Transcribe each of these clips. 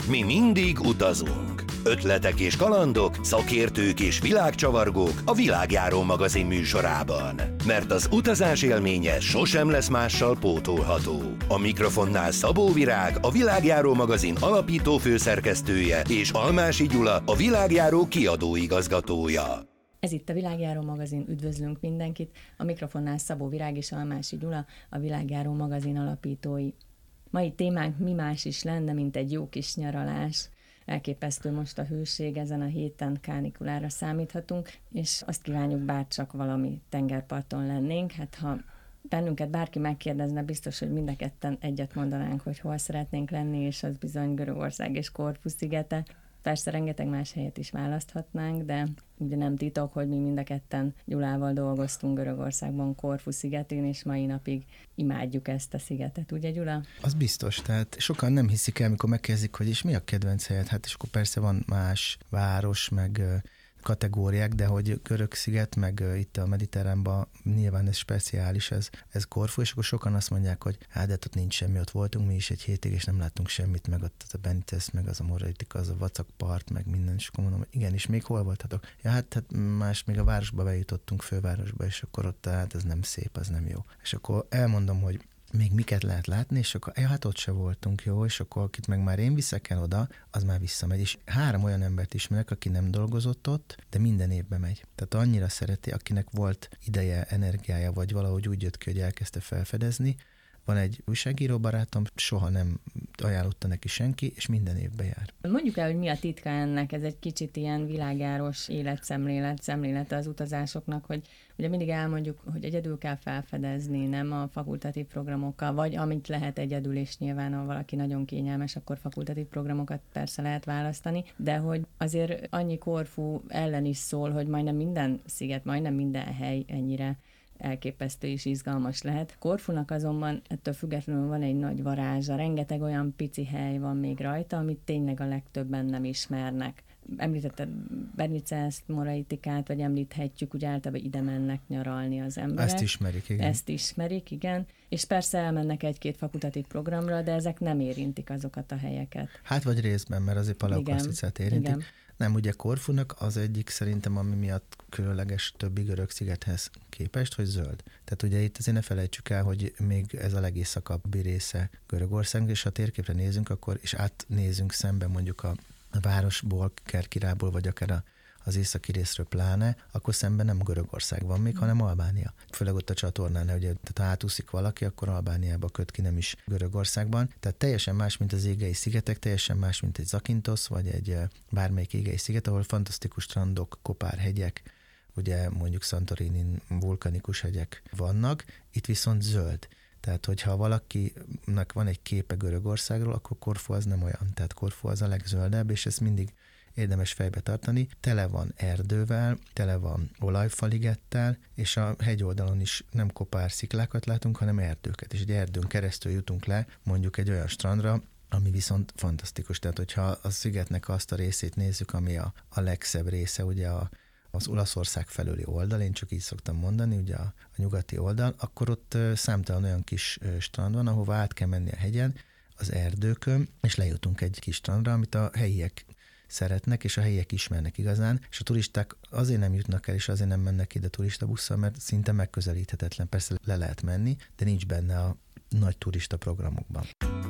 Mi mindig utazunk. Ötletek és kalandok, szakértők és világcsavargók a Világjáró magazin műsorában. Mert az utazás élménye sosem lesz mással pótolható. A mikrofonnál Szabó Virág, a Világjáró magazin alapító főszerkesztője, és Almási Gyula, a Világjáró kiadóigazgatója. Ez itt a Világjáró magazin, üdvözlünk mindenkit, a mikrofonnál Szabó Virág és Almási Gyula, a Világjáró magazin alapítói. Mai témánk mi más is lenne, mint egy jó kis nyaralás. Elképesztő most a hőség, ezen a héten kánikulára számíthatunk, és azt kívánjuk, bárcsak valami tengerparton lennénk. Hát ha bennünket bárki megkérdezne, biztos, hogy mind a ketten egyet mondanánk, hogy hol szeretnénk lenni, és az bizony Görögország és Korfu szigete. Persze rengeteg más helyet is választhatnánk, de ugye nem titok, hogy mi mind a ketten Gyulával dolgoztunk Görögországban, Korfu szigetén, és mai napig imádjuk ezt a szigetet, ugye Gyula? Az biztos, tehát sokan nem hiszik el, mikor megkezdik, hogy és mi a kedvenc helyed, hát és akkor persze van más város, meg kategóriák, de hogy görög sziget, meg itt a Mediterránban nyilván ez speciális, ez Korfu, és akkor sokan azt mondják, hogy hát ott nincs semmi, ott voltunk mi is egy hétig, és nem láttunk semmit, meg ott a Benitez, meg az a Moraitika, az a vacak part, meg minden, és akkor mondom, hogy igen, és még hol voltatok? Ja, hát más, még a városba bejutottunk, fővárosba, és akkor ott hát ez nem szép, az nem jó. És akkor elmondom, hogy még miket lehet látni, és akkor hát ott se voltunk, jó, és akkor akit meg már én viszek el oda, az már visszamegy. És 3 olyan embert ismerek, aki nem dolgozott ott, de minden évben megy. Tehát annyira szereti, akinek volt ideje, energiája, vagy valahogy úgy jött ki, hogy elkezdte felfedezni. Van egy újságíró barátom, soha nem ajánlotta neki senki, és minden évben jár. Mondjuk el, hogy mi a titka ennek, ez egy kicsit ilyen világjáros szemlélete az utazásoknak, hogy ugye mindig elmondjuk, hogy egyedül kell felfedezni, nem a fakultatív programokkal, vagy amit lehet egyedül, és nyilván ha valaki nagyon kényelmes, akkor fakultatív programokat persze lehet választani, de hogy azért annyi Korfu ellen is szól, hogy majdnem minden sziget, majdnem minden hely ennyire elképesztő és izgalmas lehet. Korfunak azonban ettől függetlenül van egy nagy varázsa, rengeteg olyan pici hely van még rajta, amit tényleg a legtöbben nem ismernek. Említetted Benitez, Moraitikát, vagy említhetjük, ugye általában ide mennek nyaralni az emberek. Ezt ismerik, igen. És persze elmennek 1-2 fakultatív programra, de ezek nem érintik azokat a helyeket. Hát vagy részben, mert azért Palaukaszticát érintik. Igen. Nem, ugye Korfunak az egyik szerintem, ami miatt különleges többi görög szigethez képest, hogy zöld. Tehát ugye itt azért ne felejtsük el, hogy még ez a legészakabbi része Görögországnak, és ha a térképre nézünk, akkor és átnézünk szemben mondjuk a városból, Kerkirából, vagy akár az északi részről pláne, akkor szemben nem Görögország van még, hanem Albánia. Főleg ott a csatornán, ugye, tehát ha átúszik valaki, akkor Albániába köt ki, nem is Görögországban. Tehát teljesen más, mint az égei szigetek, teljesen más, mint egy Zakynthos, vagy egy bármelyik égei sziget, ahol fantasztikus strandok, kopárhegyek, ugye mondjuk Santorinin vulkanikus hegyek vannak, itt viszont zöld. Tehát, hogyha valakinek van egy képe Görögországról, akkor Korfu az nem olyan. Tehát Korfu az a legzöldebb, és ezt mindig érdemes fejbe tartani. Tele van erdővel, tele van olajfaligettel, és a hegyoldalon is nem kopár sziklákat látunk, hanem erdőket. És egy erdőn keresztül jutunk le mondjuk egy olyan strandra, ami viszont fantasztikus. Tehát, hogyha a szigetnek azt a részét nézzük, ami a legszebb része, ugye az Olaszország felőli oldal, én csak így szoktam mondani, ugye a nyugati oldal, akkor ott számtalan olyan kis strand van, ahova át kell menni a hegyen, az erdőkön, és lejutunk egy kis strandra, amit a helyiek szeretnek, és a helyiek ismernek igazán, és a turisták azért nem jutnak el, és azért nem mennek ide turistabusszal, mert szinte megközelíthetetlen. Persze le lehet menni, de nincs benne a nagy turista programokban.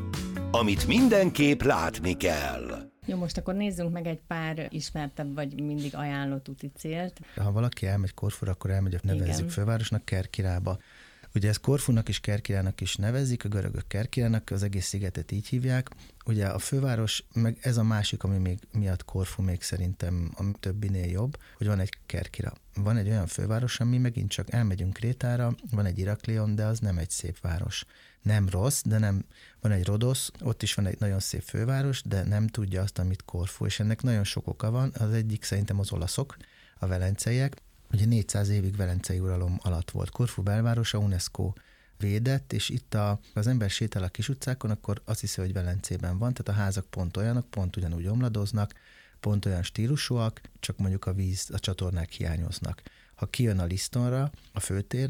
Amit mindenképp látni kell. Jó, most akkor nézzünk meg egy pár ismertebb, vagy mindig ajánlott úti célt. Ha valaki elmegy Korfura, akkor elmegy, nevezzük fővárosnak, Kerkirába. Ugye ezt Korfunak és Kerkirának is nevezik, a görögök Kerkirának, az egész szigetet így hívják. Ugye a főváros, meg ez a másik, ami még miatt Korfu még szerintem a többinél jobb, hogy van egy Kerkira. Van egy olyan főváros, ami megint csak elmegyünk Krétára, van egy Iraklion, de az nem egy szép város. Nem rossz, de nem. Van egy Rodosz, ott is van egy nagyon szép főváros, de nem tudja azt, amit Korfu, és ennek nagyon sok oka van. Az egyik szerintem az olaszok, a velenceiek. Ugye 400 évig velencei uralom alatt volt Korfu belvárosa, UNESCO védett, és itt az ember sétál a kis utcákon, akkor azt hiszi, hogy Velencében van, tehát a házak pont olyanok, pont ugyanúgy omladoznak, pont olyan stílusúak, csak mondjuk a víz, a csatornák hiányoznak. Ha kijön a Listonra, a főtérre,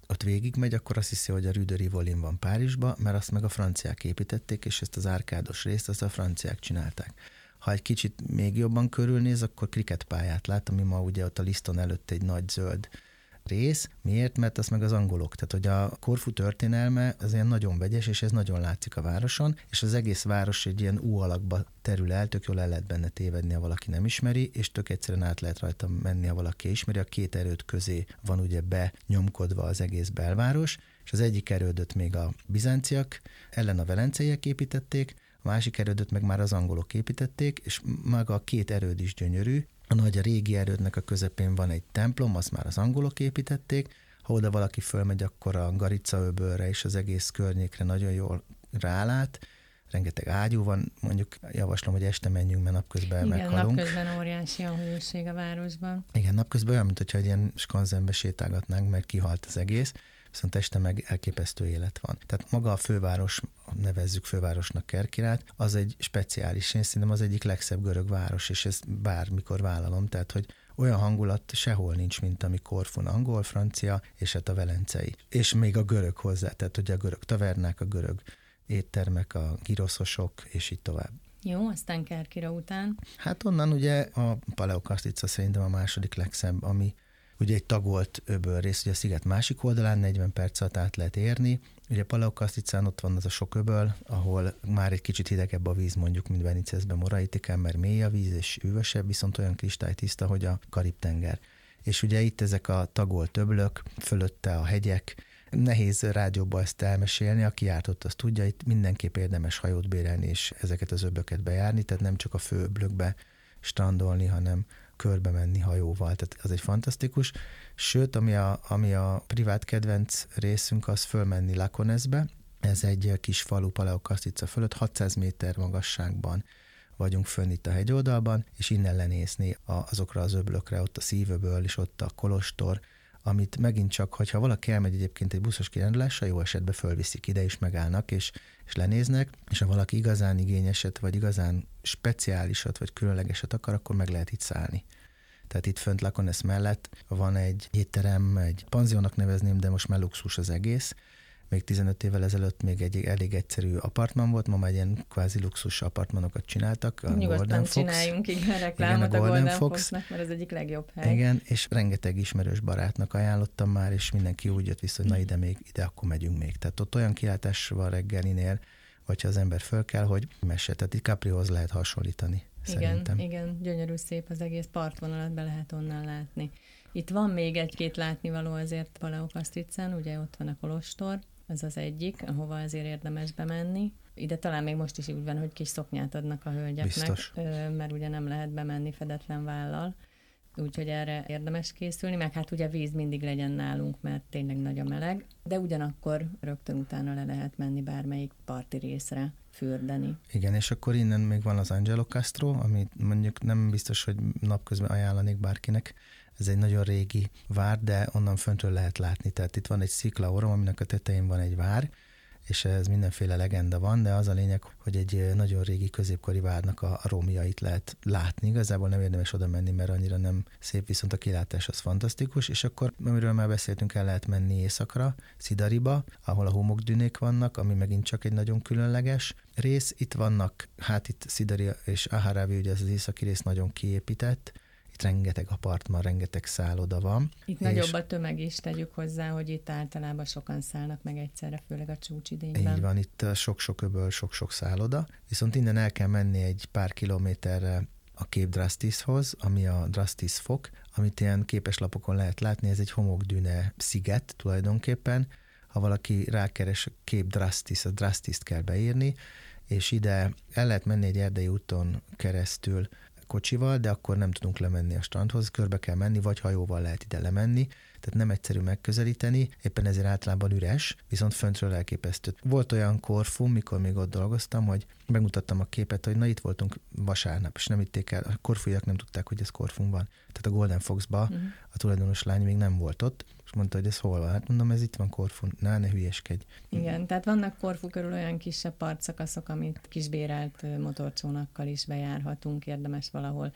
ott végigmegy, akkor azt hiszi, hogy a Rue de Rivoli van Párizsba, mert azt meg a franciák építették, és ezt az árkádos részt azt a franciák csinálták. Ha egy kicsit még jobban körülnéz, akkor kriketpályát lát, ami ma ugye ott a Liston előtt egy nagy zöld rész. Miért? Mert az meg az angolok. Tehát, hogy a Korfu történelme az ilyen nagyon vegyes, és ez nagyon látszik a városon, és az egész város egy ilyen U alakba terül el, tök jól el lehet benne tévedni, ha valaki nem ismeri, és tök egyszerűen át lehet rajta menni, ha valaki ismeri. A két erőd közé van ugye benyomkodva az egész belváros, és az egyik erődöt még a bizánciak ellen a velenceiek építették, a másik erődöt meg már az angolok építették, és maga a két erőd is gyönyörű. A régi erődnek a közepén van egy templom, azt már az angolok építették. Ha oda valaki fölmegy, akkor a Garica-öbölre és az egész környékre nagyon jól rálát. Rengeteg ágyú van, mondjuk javaslom, hogy este menjünk, mert napközben meghalunk. Igen, napközben óriási a hőség a városban. Igen, napközben olyan, mintha egy ilyen skanzenbe sétálgatnánk, mert kihalt az egész, viszont este meg elképesztő élet van. Tehát maga a főváros, nevezzük fővárosnak Kerkirát, az egy speciális, én szerintem az egyik legszebb görög város, és ezt bármikor vállalom, tehát hogy olyan hangulat sehol nincs, mint ami Korfun, angol, francia, és hát a velencei. És még a görög hozzá, tehát ugye a görög tavernák, a görög éttermek, a giroszosok, és így tovább. Jó, aztán Kerkira után? Hát onnan ugye a Paleokasztica szerintem a második legszebb, ami ugye egy tagolt öbölrész, ugye a sziget másik oldalán 40 perc alatt át lehet érni. Ugye Paleokaszticán ott van az a sok öböl, ahol már egy kicsit hidegebb a víz, mondjuk, mint Venicezben, Moraitikán, mert mély a víz és üvösebb, viszont olyan kristálytiszta, hogy a Karib-tenger. És ugye itt ezek a tagolt öblök, fölötte a hegyek, nehéz rádióba ezt elmesélni, aki járt ott, azt tudja, itt mindenképp érdemes hajót bérelni és ezeket az öblöket bejárni, tehát nem csak a fő öblökbe strandolni, hanem körbe menni hajóval, tehát az egy fantasztikus. Sőt, ami a privát kedvenc részünk, az fölmenni Laconesbe, ez egy kis falu Paleokasztica fölött, 600 méter magasságban vagyunk fönn itt a hegyoldalban, és innen lenézni azokra az öblökre, ott a Szívöböl, és ott a kolostor, amit megint csak, hogyha valaki elmegy egyébként egy buszos kirándulásra, jó esetben fölviszik ide, és megállnak, és lenéznek, és ha valaki igazán igényeset, vagy igazán speciálisat, vagy különlegeset akar, akkor meg lehet itt szállni. Tehát itt fönt Lacones mellett van egy étterem, egy panziónak nevezném, de most már luxus az egész. Még 15 évvel ezelőtt még egy elég egyszerű apartman volt, ma már ilyen kvázi luxus apartmanokat csináltak. Nyugodtan csináljunk, igen, reklámot a Golden Foxnak, mert ez egyik legjobb hely. Igen, és rengeteg ismerős barátnak ajánlottam már, és mindenki úgy jött vissza, hogy na ide, akkor megyünk még. Tehát ott olyan kilátás van reggelinél, hogyha az ember föl kell, hogy messe. Tehát itt Caprihoz lehet hasonlítani. Igen, gyönyörű szép az egész partvonalat, be lehet onnan látni. Itt van még egy-két látnivaló azért Paleokaszticán, ugye ott van a kolostor, ez az egyik, ahova azért érdemes bemenni. Ide talán még most is úgy van, hogy kis szoknyát adnak a hölgyeknek, biztos. Mert ugye nem lehet bemenni fedetlen vállal, úgyhogy erre érdemes készülni, meg hát ugye víz mindig legyen nálunk, mert tényleg nagy a meleg, de ugyanakkor rögtön utána le lehet menni bármelyik parti részre fürdeni. Igen, és akkor innen még van az Angelo Castro, amit mondjuk nem biztos, hogy napközben ajánlanék bárkinek. Ez egy nagyon régi vár, de onnan föntről lehet látni. Tehát itt van egy sziklaorom, aminek a tetején van egy vár, és ez mindenféle legenda van, de az a lényeg, hogy egy nagyon régi középkori várnak a romjait lehet látni. Igazából nem érdemes oda menni, mert annyira nem szép, viszont a kilátás az fantasztikus, és akkor, amiről már beszéltünk, el lehet menni északra, Szidariba, ahol a homokdűnék vannak, ami megint csak egy nagyon különleges rész. Itt vannak, itt Szidari és Aharavi, ugye az északi rész nagyon kiépített, rengeteg apartman, rengeteg szálloda van. Itt nagyobb a tömeg is, tegyük hozzá, hogy itt általában sokan szállnak meg egyszerre, főleg a csúcsidényben. Így van, itt sok-sok öböl, sok-sok szálloda, viszont innen el kell menni egy pár kilométerre a Cape Drastishoz, ami a Drastis fok, amit ilyen képeslapokon lehet látni, ez egy homokdűne sziget tulajdonképpen. Ha valaki rákeres Cape Drastis, a Drastist kell beírni, és ide el lehet menni egy erdei úton keresztül kocsival, de akkor nem tudunk lemenni a strandhoz, körbe kell menni, vagy hajóval lehet ide lemenni, tehát nem egyszerű megközelíteni, éppen ezért általában üres, viszont föntről elképesztő. Volt olyan Korfun, mikor még ott dolgoztam, hogy megmutattam a képet, hogy na itt voltunk vasárnap, és nem vitték el, a korfúiak nem tudták, hogy ez Korfun van. Tehát a Golden Foxba a tulajdonos lány még nem volt ott, és mondta, hogy ez hol van. Hát mondom, ez itt van Korfun, ne hülyeskedj. Igen, tehát vannak Korfu körül olyan kisebb partszakaszok, amit kisbérelt motorcsónakkal is bejárhatunk, érdemes valahol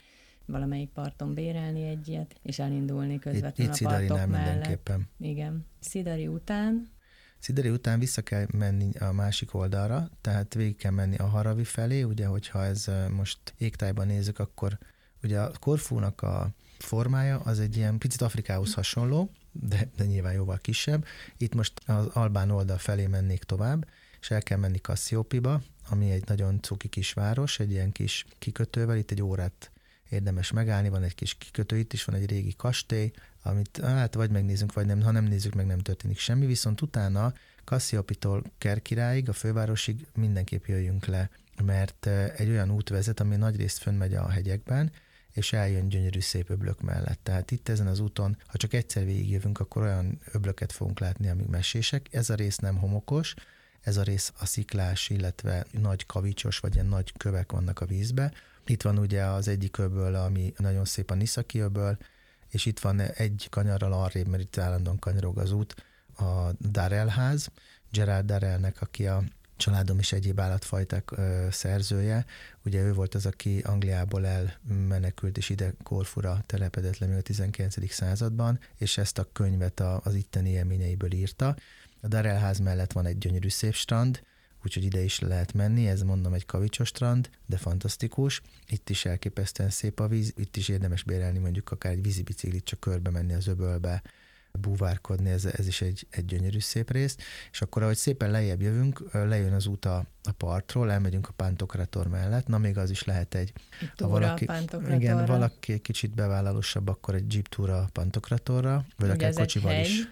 valamelyik parton bérelni egy ilyet, és elindulni közvetlenül itt a partok Szidarinál mellett. mindenképpen. Igen. Szidari után vissza kell menni a másik oldalra, tehát végig kell menni a Haravi felé, ugye, hogyha ez most égtájban nézzük, akkor ugye a Korfúnak a formája az egy ilyen picit Afrikához hasonló, de nyilván jóval kisebb. Itt most az albán oldal felé mennék tovább, és el kell menni Kassziopiba, ami egy nagyon cuki kis város, egy ilyen kis kikötővel, itt egy órát érdemes megállni, van egy kis kikötő, itt is van egy régi kastély, amit hát vagy megnézzünk, vagy nem, ha nem nézzük meg, nem történik semmi, viszont utána Kassziopitól Kerkiráig, a fővárosig mindenképp jöjjünk le, mert egy olyan út vezet, ami nagyrészt fönnmegy a hegyekben, és eljön gyönyörű szép öblök mellett. Tehát itt ezen az úton, ha csak egyszer végigjövünk, akkor olyan öblöket fogunk látni, amik mesések. Ez a rész nem homokos, ez a rész a sziklás, illetve nagy kavicsos, vagy ilyen nagy kövek vannak a vízbe. Itt van ugye az egyik öböl, ami nagyon szép a Niszaki öböl, és itt van egy kanyarral arrébb, mert itt állandóan kanyarog az út, a Darrell ház, Gerald Darrellnek, aki a Családom és egyéb állatfajták szerzője. Ugye ő volt az, aki Angliából elmenekült, és ide Korfura telepedett le még a 19. században, és ezt a könyvet az itteni élményeiből írta. A Darrell ház mellett van egy gyönyörű szép strand, úgyhogy ide is lehet menni, ez mondom egy kavicsos strand, de fantasztikus. Itt is elképesztően szép a víz, itt is érdemes bérelni mondjuk akár egy vízibiciklit, csak körbe menni az öbölbe, búvárkodni, ez is egy gyönyörű szép rész, és akkor ahogy szépen lejjebb jövünk, lejön az út a partról, elmegyünk a Pantokrator mellett, na még az is lehet egy... Ha valaki egy kicsit bevállalósabb, akkor egy jeep túra a Pantokratorra, vagy akár kocsival is.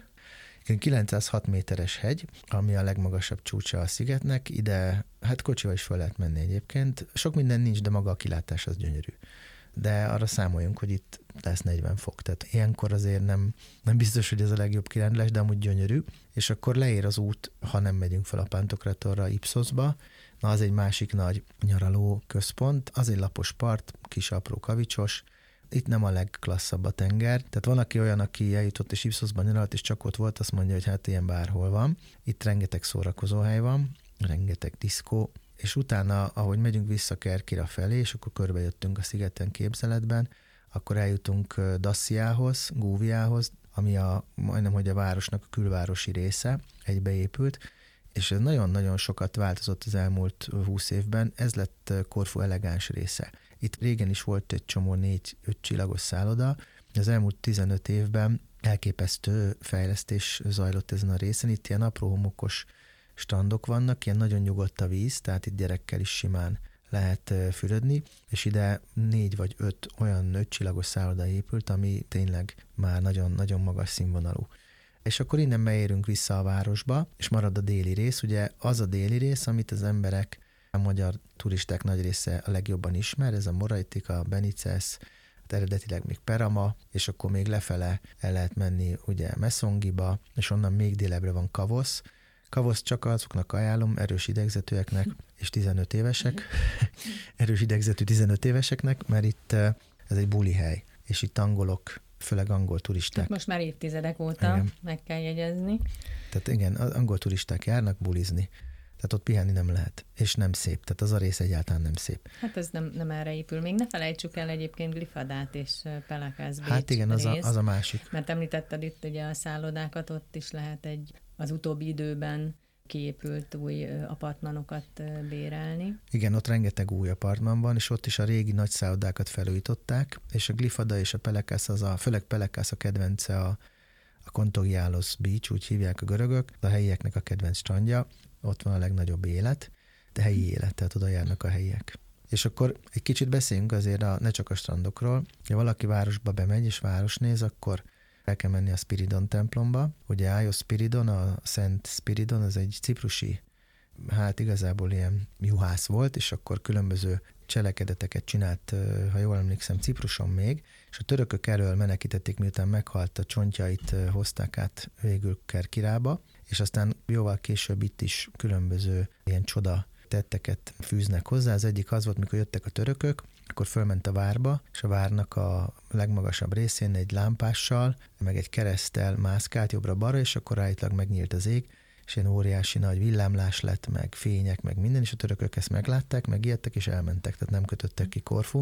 906 méteres hegy, ami a legmagasabb csúcsa a szigetnek, ide hát kocsival is fel lehet menni egyébként. Sok minden nincs, de maga a kilátás az gyönyörű. De arra számoljunk, hogy itt lesz 40 fok. Tehát ilyenkor azért nem biztos, hogy ez a legjobb kirándulás, de amúgy gyönyörű. És akkor leér az út, ha nem megyünk fel a Pantokratorra, Ipsosba. Na, az egy másik nagy nyaraló központ. Az egy lapos part, kis apró kavicsos. Itt nem a legklasszabb a tenger. Tehát van, aki olyan, aki eljutott és Ipsosban nyaralt, és csak ott volt, azt mondja, hogy hát ilyen bárhol van. Itt rengeteg szórakozóhely van, rengeteg diszkó, és utána, ahogy megyünk vissza Kerkira felé, és akkor körbejöttünk a szigeten képzeletben, akkor eljutunk Daciához, Gúviához, ami majdnem, hogy a városnak a külvárosi része, egybeépült, és ez nagyon-nagyon sokat változott az elmúlt 20 évben, ez lett Korfu elegáns része. Itt régen is volt egy csomó 4-5 csillagos szálloda, az elmúlt 15 évben elképesztő fejlesztés zajlott ezen a részen, itt ilyen apró homokos strandok vannak, ilyen nagyon nyugodt a víz, tehát itt gyerekkel is simán lehet fürödni, és ide 4 vagy 5 olyan 5 csillagos szálloda épült, ami tényleg már nagyon-nagyon magas színvonalú. És akkor innen beérünk vissza a városba, és marad a déli rész, ugye az a déli rész, amit az emberek, a magyar turisták nagy része a legjobban ismer, ez a Moraitika, Benices, eredetileg még Perama, és akkor még lefele el lehet menni ugye Mesongiba, és onnan még délebbre van Kavosz. Kavosz csak azoknak ajánlom, erős idegzetűeknek és 15 évesek, erős idegzetű 15 éveseknek, mert itt ez egy buli hely, és itt angolok, főleg angol turisták. Hát most már évtizedek óta, igen, meg kell jegyezni. Tehát igen, az angol turisták járnak bulizni. Tehát ott pihenni nem lehet, és nem szép. Tehát az a rész egyáltalán nem szép. Hát ez nem erre épül. Még ne felejtsük el egyébként Glifadát és Pelekász Bécs. Hát igen, az a másik. Mert említetted itt ugye a szállodákat, ott is lehet az utóbbi időben kiépült új apartmanokat bérelni. Igen, ott rengeteg új apartman van, és ott is a régi nagy szállodákat felújították, és a Glifada és a Pelekász, főleg Pelekász a kedvence a Kontogiálos Beach, úgy hívják a görögök, a helyieknek a kedvenc strandja, ott van a legnagyobb élet, de helyi élet, tehát oda járnak a helyiek. És akkor egy kicsit beszéljünk azért ne csak a strandokról. Ha valaki városba bemegy és városnéz, akkor el kell menni a Spiridon templomba. Ugye Áios Spiridon, a Szent Spiridon, az egy ciprusi, hát igazából ilyen juhász volt, és akkor különböző cselekedeteket csinált, ha jól emlékszem, Cipruson még, és a törökök elől menekítették, miután meghalt, a csontjait hozták át végül Kerkirába, és aztán jóval később itt is különböző ilyen csoda tetteket fűznek hozzá. Az egyik az volt, mikor jöttek a törökök, akkor fölment a várba, és a várnak a legmagasabb részén egy lámpással, meg egy kereszttel mászkált jobbra-balra, és akkor állítólag megnyílt az ég, és ilyen óriási nagy villámlás lett, meg fények, meg minden, és a törökök ezt meglátták, megijedtek, és elmentek, tehát nem kötöttek ki Korfun.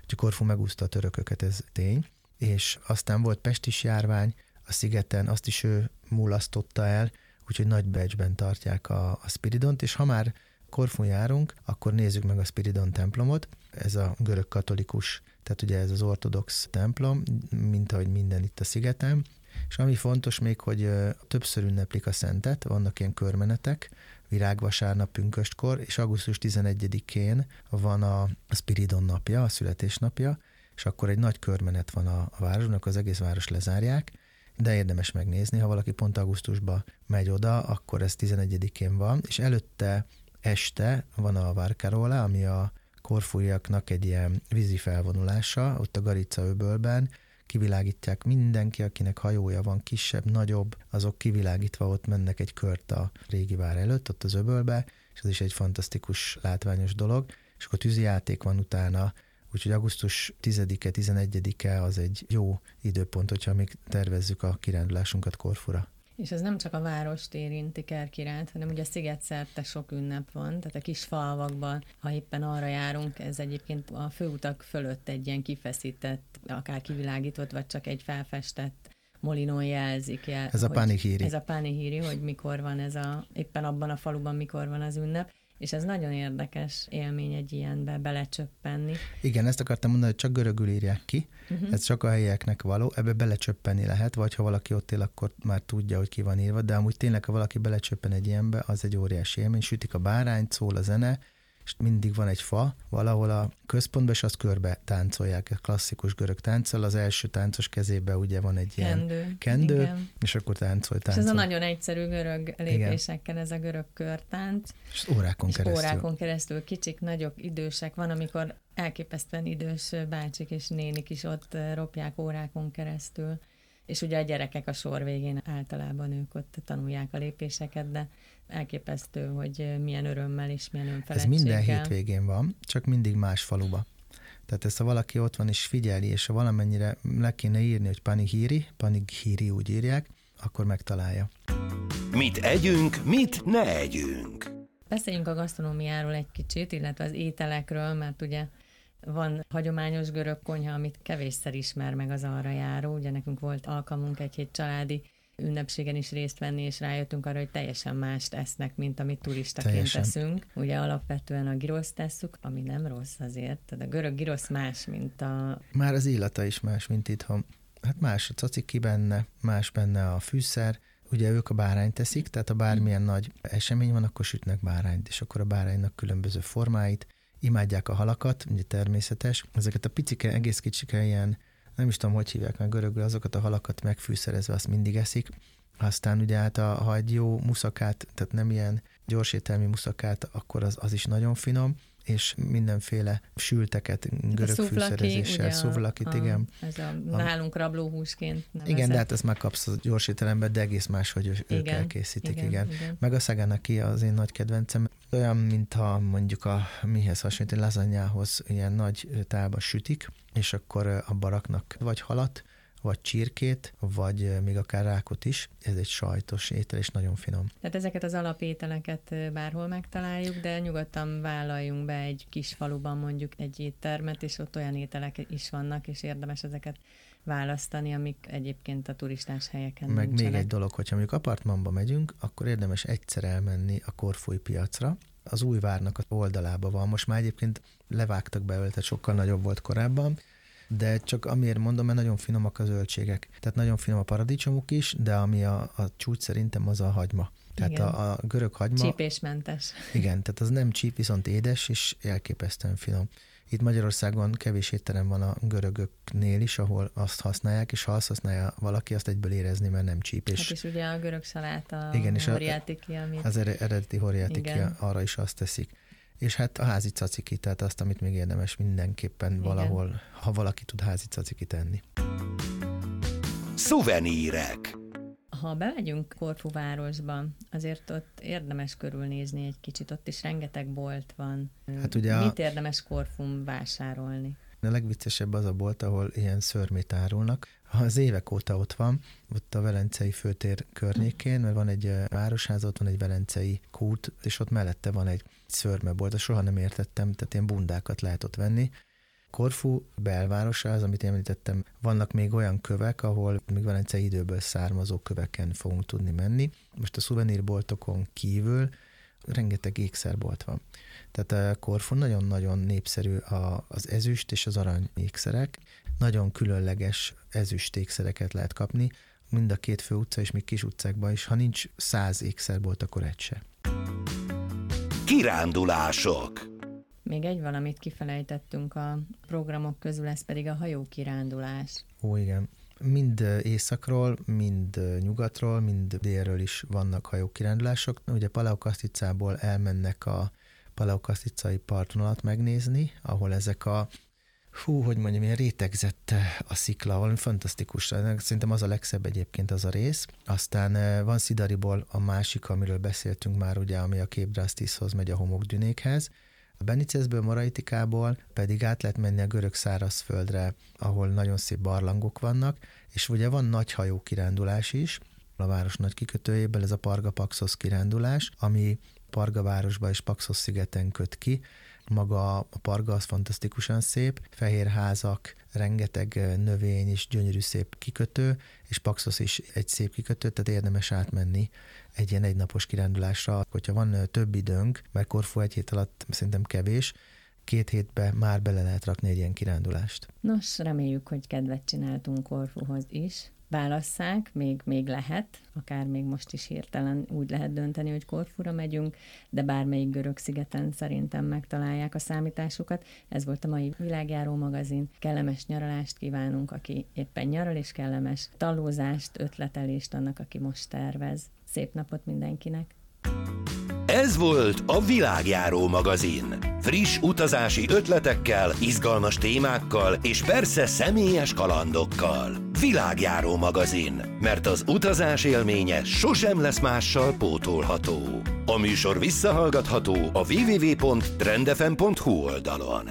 Úgyhogy Korfu megúszta a törököket, ez tény. És aztán volt pestis járvány a szigeten, azt is ő mulasztotta el, úgyhogy nagy becsben tartják a Spiridont, és ha már Korfun járunk, akkor nézzük meg a Spiridon templomot. Ez a görög katolikus, tehát ugye ez az ortodox templom, mint ahogy minden itt a szigeten. És ami fontos még, hogy többször ünneplik a szentet, vannak ilyen körmenetek, virágvasárnap, pünköstkor, és augusztus 11-én van a Spiridon napja, a születésnapja, és akkor egy nagy körmenet van a városnak, az egész város lezárják, de érdemes megnézni, ha valaki pont augusztusban megy oda, akkor ez 11-én van, és előtte este van a Varkarola, ami a korfúiaknak egy ilyen vízi felvonulása, ott a Garica öbölben, kivilágítják mindenki, akinek hajója van, kisebb, nagyobb, azok kivilágítva ott mennek egy kört a régi vár előtt, ott az öbölbe, és ez is egy fantasztikus, látványos dolog, és akkor tűzijáték van utána, úgyhogy augusztus 10-e, 11-e az egy jó időpont, hogyha még tervezzük a kirándulásunkat Korfura. És ez nem csak a várost érinti Kerkirát, hanem ugye szigetszerte sok ünnep van, tehát a kis falvakban, ha éppen arra járunk, ez egyébként a főutak fölött egy ilyen kifeszített, akár kivilágított, vagy csak egy felfestett molinon jelzik. Ez a panihíri. Ez a panihíri, hogy mikor van éppen abban a faluban mikor van az ünnep. És ez nagyon érdekes élmény egy ilyenbe belecsöppenni. Igen, ezt akartam mondani, hogy csak görögül írják ki, ez csak a helyieknek való, ebbe belecsöppenni lehet, vagy ha valaki ott él, akkor már tudja, hogy ki van írva, de amúgy tényleg, ha valaki belecsöppen egy ilyenbe, az egy óriási élmény, sütik a bárányt, szól a zene, és mindig van egy fa valahol a központban, és azt körbe táncolják, klasszikus görög tánccal, az első táncos kezében ugye van egy ilyen kendő, és akkor táncol. És ez a nagyon egyszerű görög lépésekkel, ez a görög körtánc. És órákon keresztül. Kicsik, nagyok, idősek, van, amikor elképesztően idős bácsik és nénik is ott ropják órákon keresztül. És ugye a gyerekek a sor végén általában ők ott tanulják a lépéseket, de elképesztő, hogy milyen örömmel és milyen önfeledtséggel. Ez minden hétvégén van, csak mindig más faluba. Tehát ezt, ha valaki ott van és figyeli, és ha valamennyire le kéne írni, hogy panihíri úgy írják, akkor megtalálja. Mit együnk, mit ne együnk? Beszéljünk a gasztronómiáról egy kicsit, illetve az ételekről, mert ugye van hagyományos görög konyha, amit kevésszer ismer meg az arra járó. Ugye nekünk volt alkalmunk egy hét családi ünnepségen is részt venni, és rájöttünk arra, hogy teljesen mást esznek, mint amit turistaként teszünk. Ugye alapvetően a giroszt tesszük, ami nem rossz azért. Tehát a görög girosz más, mint a... Már az illata is más, mint itthon. Hát más a caciki benne, más benne a fűszer. Ugye ők a bárányt teszik, tehát ha bármilyen nagy esemény van, akkor sütnek bárányt, és akkor a báránynak különböző formáit, imádják a halakat, ugye természetes. Ezeket a picike, egész kicsike ilyen, nem is tudom, hogy hívják meg görögül, azokat a halakat megfűszerezve, azt mindig eszik. Aztán ugye hát ha egy jó muszakát, tehát nem ilyen gyorsételmi muszakát, akkor az is nagyon finom, és mindenféle sülteket görög fűszerezéssel, szuvlakit, igen. Ez nálunk rablóhúsként nevezett. Igen, de hát ezt megkapsz a gyorsételemben, de egész más, hogy ők elkészítik, igen. Meg a szaganaki az én nagy kedvencem. Olyan, mintha mondjuk mihez hasonlít, a lazanyához ilyen nagy tálba sütik, és akkor abba raknak vagy halat, vagy csirkét, vagy még akár rákot is. Ez egy sajtos étel, és nagyon finom. Tehát ezeket az alapételeket bárhol megtaláljuk, de nyugodtan vállaljunk be egy kis faluban mondjuk egy éttermet, és ott olyan ételek is vannak, és érdemes ezeket választani, amik egyébként a turistás helyeken meg nincsenek. Még egy dolog, hogyha mondjuk apartmanba megyünk, akkor érdemes egyszer elmenni a korfui piacra. Az új várnak az oldalába van. Most már egyébként levágtak belőle, tehát sokkal nagyobb volt korábban, de csak amiért mondom, mert nagyon finomak a zöldségek. Tehát nagyon finom a paradicsomuk is, de ami a csúcs szerintem az a hagyma. Tehát a görög hagyma... Csípésmentes. Igen, tehát az nem csíp, viszont édes, és elképesztően finom. Itt Magyarországon kevés étterem van a görögöknél is, ahol azt használják, és ha azt használja valaki, azt egyből érezni, mert nem csíp. Hát és ugye a görög saláta, igen, és horiatiki, amit... Az eredeti horiatiki, arra is azt teszik. És hát a házi caciki, tehát azt, amit még érdemes mindenképpen valahol, ha valaki tud házi caciki tenni. Szuvenírek. Ha bemegyünk Korfu városba, azért ott érdemes körülnézni egy kicsit, ott is rengeteg bolt van. Hát ugye mit érdemes Korfun vásárolni? A legviccesebb az a bolt, ahol ilyen szörmét árulnak. Az évek óta ott van, ott a Velencei főtér környékén, mert van egy városháza, ott van egy velencei kút, és ott mellette van egy szörmebolt, soha nem értettem, tehát ilyen bundákat lehet ott venni. Korfu belvárosa, az, amit említettem, vannak még olyan kövek, ahol még velencei időből származó köveken fogunk tudni menni. Most a szuvenírboltokon kívül rengeteg ékszerbolt van. Tehát a Korfun nagyon-nagyon népszerű az ezüst és az arany ékszerek. Nagyon különleges ezüst ékszereket lehet kapni, mind a két fő utca és még kis utcákban is. Ha nincs 100 ékszerbolt, akkor egy se. Kirándulások. Még egy valamit kifelejtettünk a programok közül, ez pedig a hajókirándulás. Ó, igen. Mind északról, mind nyugatról, mind délről is vannak hajókirándulások. Ugye Paleokaszticából elmennek a paleokaszticai partvonalat megnézni, ahol ezek ilyen rétegzett a szikla, valami fantasztikus. Szerintem az a legszebb egyébként az a rész. Aztán van Szidariból a másik, amiről beszéltünk már, ugye, ami a Cape Drastishoz megy a homokdünékhez. A Benicesből, Moraitikából pedig át lehet menni a görög szárazföldre, ahol nagyon szép barlangok vannak, és ugye van nagy hajókirándulás is, a város nagy kikötőjéből, ez a Parga-Paxos kirándulás, ami Parga városba és Paxos szigeten köt ki. Maga a Parga az fantasztikusan szép, fehér házak, rengeteg növény és gyönyörű szép kikötő, és Paxos is egy szép kikötő, tehát érdemes átmenni egy ilyen egynapos kirándulásra. Hogyha van több időnk, mert Korfu egy hét alatt szerintem kevés, 2 hétbe már bele lehet rakni egy ilyen kirándulást. Nos, reméljük, hogy kedvet csináltunk Korfuhoz is. Válasszák, még lehet, akár még most is hirtelen úgy lehet dönteni, hogy Korfura megyünk, de bármelyik görög szigeten szerintem megtalálják a számításukat. Ez volt a mai Világjáró magazin. Kellemes nyaralást kívánunk, aki éppen nyaral, és kellemes tallózást, ötletelést annak, aki most tervez. Szép napot mindenkinek! Ez volt a Világjáró magazin. Friss utazási ötletekkel, izgalmas témákkal és persze személyes kalandokkal. Világjáró magazin, mert az utazás élménye sosem lesz mással pótolható. A műsor visszahallgatható a www.trendfm.hu oldalon.